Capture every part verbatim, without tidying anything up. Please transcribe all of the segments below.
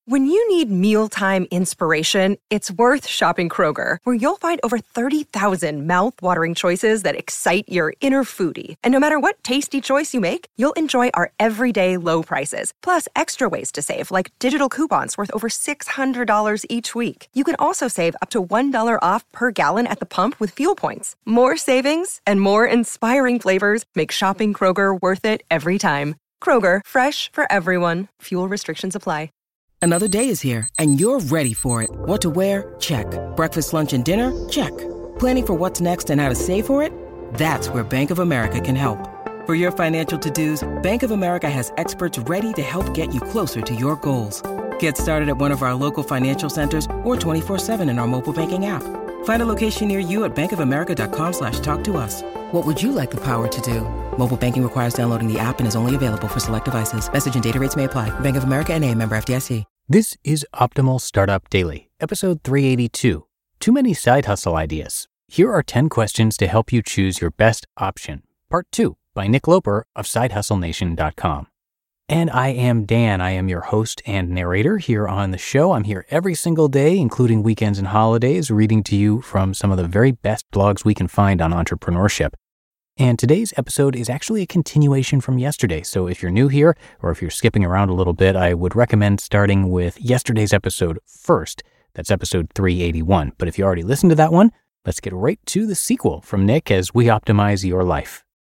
When you need mealtime inspiration, it's worth shopping Kroger, where you'll find over thirty thousand mouth-watering choices that excite your inner foodie. And no matter what tasty choice you make, you'll enjoy our everyday low prices, plus extra ways to save, like digital coupons worth over six hundred dollars each week. You can also save up to one dollar off per gallon at the pump with fuel points. More savings and more inspiring flavors make shopping Kroger worth it every time. Kroger, fresh for everyone. Fuel restrictions apply. Another day is here, and you're ready for it. What to wear? Check. Breakfast, lunch, and dinner? Check. Planning for what's next and how to save for it? That's where Bank of America can help. For your financial to-dos, Bank of America has experts ready to help get you closer to your goals. Get started at one of our local financial centers or twenty-four seven in our mobile banking app. Find a location near you at bankofamerica.com slash talk to us. What would you like the power to do? Mobile banking requires downloading the app and is only available for select devices. Message and data rates may apply. Bank of America N A, member F D I C. This is Optimal Startup Daily, episode three eighty-two. Too many side hustle ideas. Here are ten questions to help you choose your best option. Part two by Nick Loper of side hustle nation dot com. And I am Dan. I am your host and narrator here on the show. I'm here every single day, including weekends and holidays, reading to you from some of the very best blogs we can find on entrepreneurship. And today's episode is actually a continuation from yesterday. So if you're new here, or if you're skipping around a little bit, I would recommend starting with yesterday's episode first. That's episode three eighty-one. But if you already listened to that one, let's get right to the sequel from Nick as we optimize your life.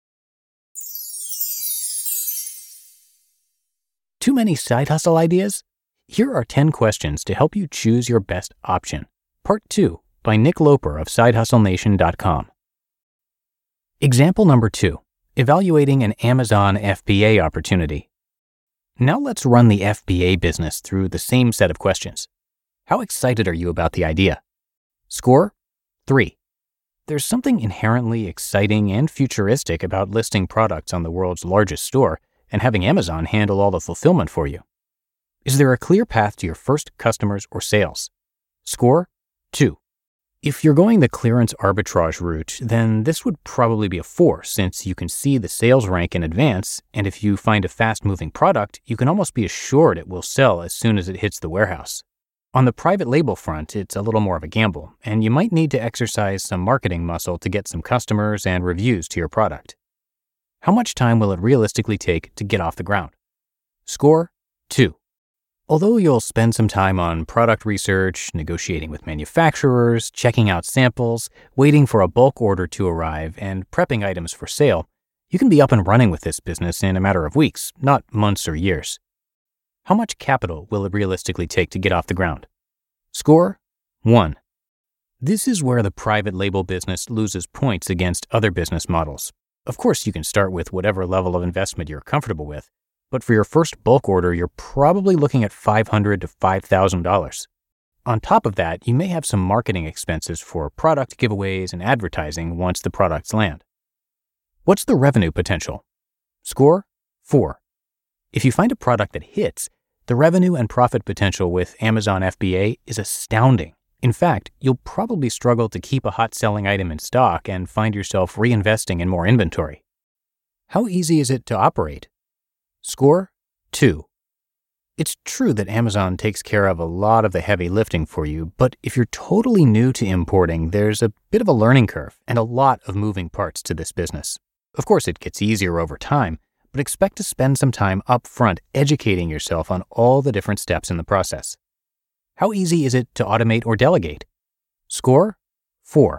Too many side hustle ideas? Here are ten questions to help you choose your best option. Part two by Nick Loper of side hustle nation dot com. Example number two, evaluating an Amazon F B A opportunity. Now let's run the F B A business through the same set of questions. How excited are you about the idea? Score? Three. There's something inherently exciting and futuristic about listing products on the world's largest store and having Amazon handle all the fulfillment for you. Is there a clear path to your first customers or sales? Score? Two. If you're going the clearance arbitrage route, then this would probably be a four, since you can see the sales rank in advance, and if you find a fast-moving product, you can almost be assured it will sell as soon as it hits the warehouse. On the private label front, it's a little more of a gamble, and you might need to exercise some marketing muscle to get some customers and reviews to your product. How much time will it realistically take to get off the ground? Score? Two. Although you'll spend some time on product research, negotiating with manufacturers, checking out samples, waiting for a bulk order to arrive, and prepping items for sale, you can be up and running with this business in a matter of weeks, not months or years. How much capital will it realistically take to get off the ground? Score? One. This is where the private label business loses points against other business models. Of course, you can start with whatever level of investment you're comfortable with, but for your first bulk order, you're probably looking at five hundred dollars to five thousand dollars. On top of that, you may have some marketing expenses for product giveaways and advertising once the products land. What's the revenue potential? Score? Four. If you find a product that hits, the revenue and profit potential with Amazon F B A is astounding. In fact, you'll probably struggle to keep a hot-selling item in stock and find yourself reinvesting in more inventory. How easy is it to operate? Score? Two. It's true that Amazon takes care of a lot of the heavy lifting for you, but if you're totally new to importing, there's a bit of a learning curve and a lot of moving parts to this business. Of course, it gets easier over time, but expect to spend some time up front educating yourself on all the different steps in the process. How easy is it to automate or delegate? Score? Four.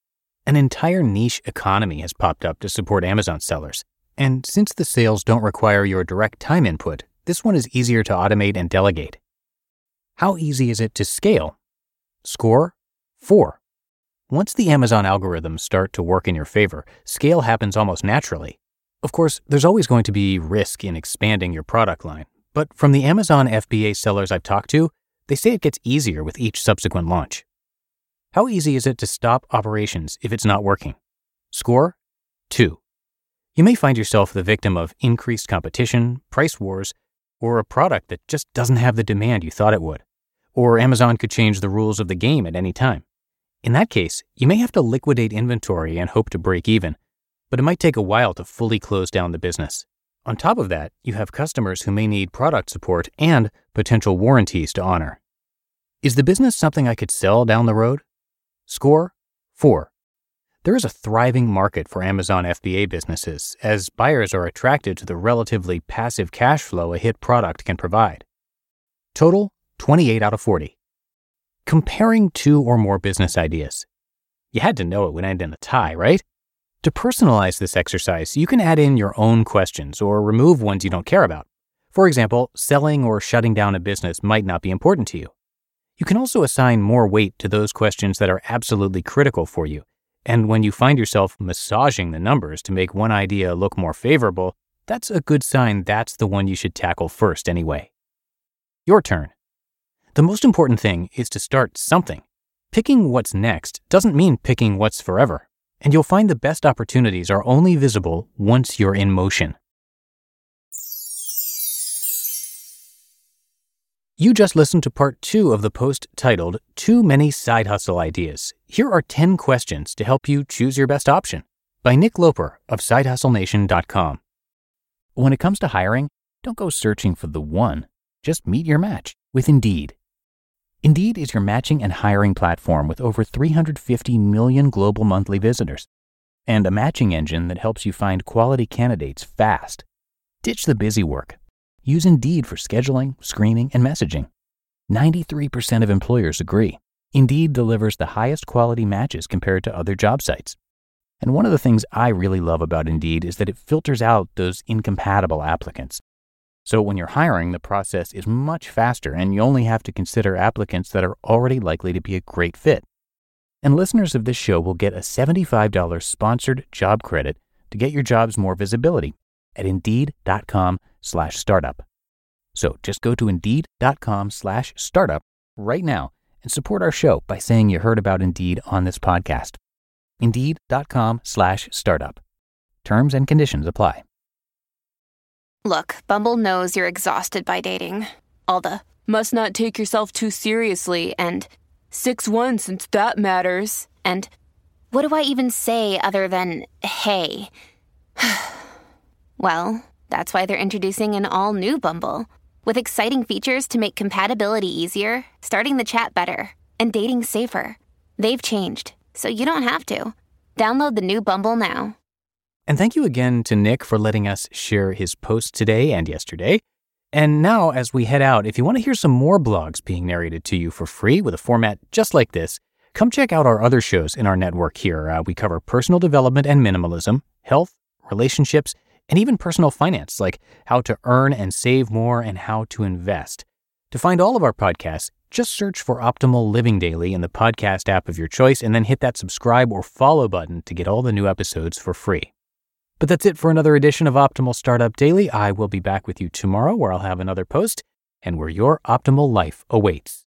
An entire niche economy has popped up to support Amazon sellers, and since the sales don't require your direct time input, this one is easier to automate and delegate. How easy is it to scale? Score? Four. Once the Amazon algorithms start to work in your favor, scale happens almost naturally. Of course, there's always going to be risk in expanding your product line, but from the Amazon F B A sellers I've talked to, they say it gets easier with each subsequent launch. How easy is it to stop operations if it's not working? Score? Two. You may find yourself the victim of increased competition, price wars, or a product that just doesn't have the demand you thought it would. Or Amazon could change the rules of the game at any time. In that case, you may have to liquidate inventory and hope to break even, but it might take a while to fully close down the business. On top of that, you have customers who may need product support and potential warranties to honor. Is the business something I could sell down the road? Score four. There is a thriving market for Amazon F B A businesses, as buyers are attracted to the relatively passive cash flow a hit product can provide. Total, twenty-eight out of forty. Comparing two or more business ideas. You had to know it would end in a tie, right? To personalize this exercise, you can add in your own questions or remove ones you don't care about. For example, selling or shutting down a business might not be important to you. You can also assign more weight to those questions that are absolutely critical for you. And when you find yourself massaging the numbers to make one idea look more favorable, that's a good sign that's the one you should tackle first anyway. Your turn. The most important thing is to start something. Picking what's next doesn't mean picking what's forever, and you'll find the best opportunities are only visible once you're in motion. You just listened to part two of the post titled Too Many Side Hustle Ideas. Here are ten questions to help you choose your best option by Nick Loper of Side Hustle Nation dot com. When it comes to hiring, don't go searching for the one. Just meet your match with Indeed. Indeed is your matching and hiring platform with over three hundred fifty million global monthly visitors and a matching engine that helps you find quality candidates fast. Ditch the busy work. Use Indeed for scheduling, screening, and messaging. ninety-three percent of employers agree. Indeed delivers the highest quality matches compared to other job sites. And one of the things I really love about Indeed is that it filters out those incompatible applicants. So when you're hiring, the process is much faster and you only have to consider applicants that are already likely to be a great fit. And listeners of this show will get a seventy-five dollars sponsored job credit to get your jobs more visibility at Indeed.com slash startup. So just go to Indeed.com slash startup right now and support our show by saying you heard about Indeed on this podcast. Indeed.com slash startup. Terms and conditions apply. Look, Bumble knows you're exhausted by dating. All the, must not take yourself too seriously, and six one since that matters, and what do I even say other than, hey? Well, that's why they're introducing an all-new Bumble, with exciting features to make compatibility easier, starting the chat better, and dating safer. They've changed, so you don't have to. Download the new Bumble now. And thank you again to Nick for letting us share his post today and yesterday. And now, as we head out, if you want to hear some more blogs being narrated to you for free with a format just like this, come check out our other shows in our network here. Uh, we cover personal development and minimalism, health, relationships, and even personal finance, like how to earn and save more and how to invest. To find all of our podcasts, just search for Optimal Living Daily in the podcast app of your choice and then hit that subscribe or follow button to get all the new episodes for free. But that's it for another edition of Optimal Startup Daily. I will be back with you tomorrow where I'll have another post and where your optimal life awaits.